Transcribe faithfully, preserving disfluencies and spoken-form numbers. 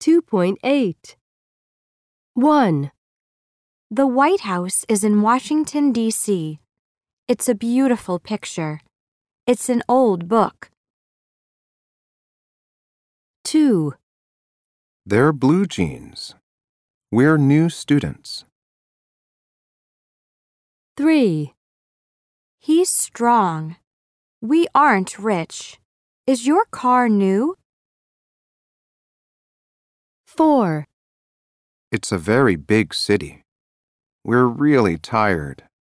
two point eight. one. The White House is in Washington, D C It's a beautiful picture. It's an old book. two. They're blue jeans. We're new students. three. He's strong. We aren't rich. Is your car new? four. It's a very big city. We're really tired.